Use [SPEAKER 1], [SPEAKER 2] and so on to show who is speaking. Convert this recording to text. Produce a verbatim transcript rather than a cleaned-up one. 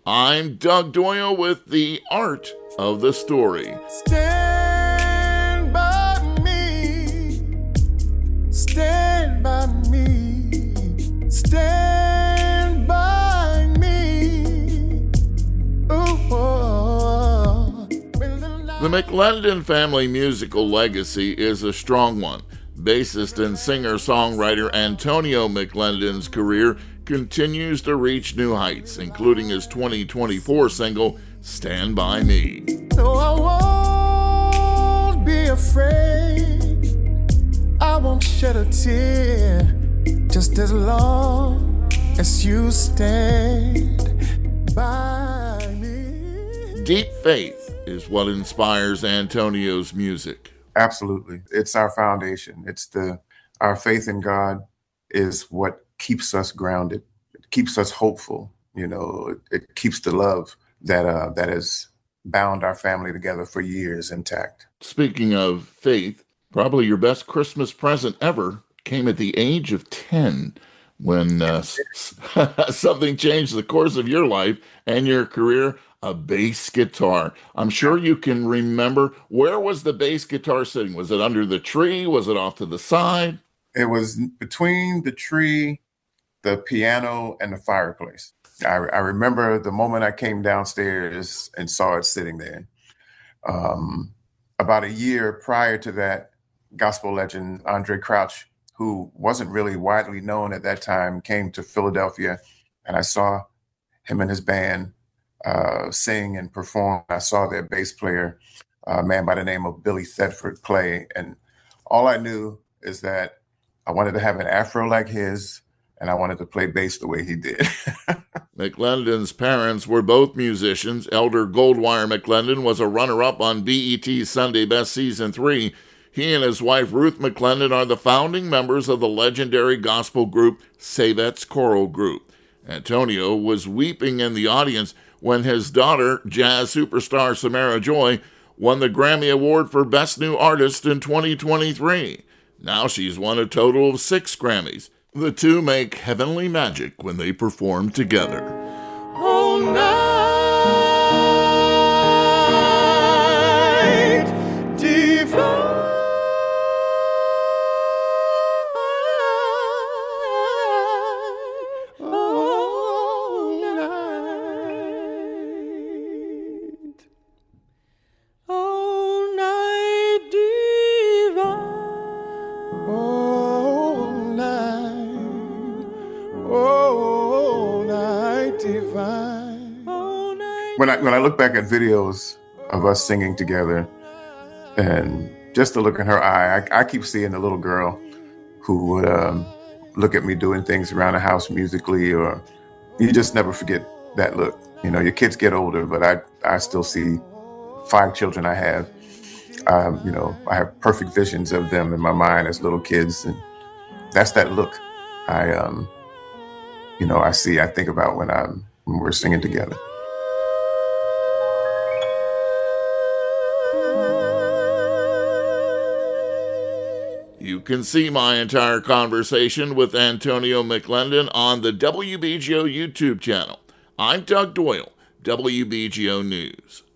[SPEAKER 1] I'm Doug Doyle with The Art of the Story.
[SPEAKER 2] Stand by me, stand by me, stand by me. Ooh, oh.
[SPEAKER 1] The McLendon family musical legacy is a strong one. Bassist and singer-songwriter Antonio McLendon's career continues to reach new heights, including his twenty twenty-four single, Stand By Me.
[SPEAKER 2] No, I won't be afraid. I won't shed a tear, just as long as you stand by me.
[SPEAKER 1] Deep faith is what inspires Antonio's music.
[SPEAKER 3] Absolutely. It's our foundation. It's the our faith in God is what keeps us grounded. It keeps us hopeful. You know, it, it keeps the love that uh, that has bound our family together for years intact.
[SPEAKER 1] Speaking of faith, probably your best Christmas present ever came at the age of ten when uh, something changed the course of your life and your career, a bass guitar. I'm sure you can remember. Where was the bass guitar sitting? Was it under the tree? Was it off to the side?
[SPEAKER 3] It was between the tree, the piano, and the fireplace. I, I remember the moment I came downstairs and saw it sitting there. Um, about a year prior to that, gospel legend Andre Crouch, who wasn't really widely known at that time, came to Philadelphia, and I saw him and his band uh, sing and perform. I saw their bass player, a man by the name of Billy Thetford, play, and all I knew is that I wanted to have an afro like his, and I wanted to play bass the way he did.
[SPEAKER 1] McLendon's parents were both musicians. Elder Goldwire McLendon was a runner-up on B E T's Sunday Best Season three. He and his wife, Ruth McLendon, are the founding members of the legendary gospel group Savet's Choral Group. Antonio was weeping in the audience when his daughter, jazz superstar Samara Joy, won the Grammy Award for Best New Artist in twenty twenty-three. Now she's won a total of six Grammys. The two make heavenly magic when they perform together.
[SPEAKER 2] All night divine. All night. All night divine. All night. All night divine. All night.
[SPEAKER 3] When I when I look back at videos of us singing together, and just the look in her eye, I, I keep seeing the little girl who would um, look at me doing things around the house musically, or you just never forget that look. You know, your kids get older, but I I still see five children I have. Um, you know, I have perfect visions of them in my mind as little kids, and that's that look I um you know I see. I think about when I'm when we're singing together.
[SPEAKER 1] You can see my entire conversation with Antonio McLendon on the W B G O YouTube channel. I'm Doug Doyle, W B G O News.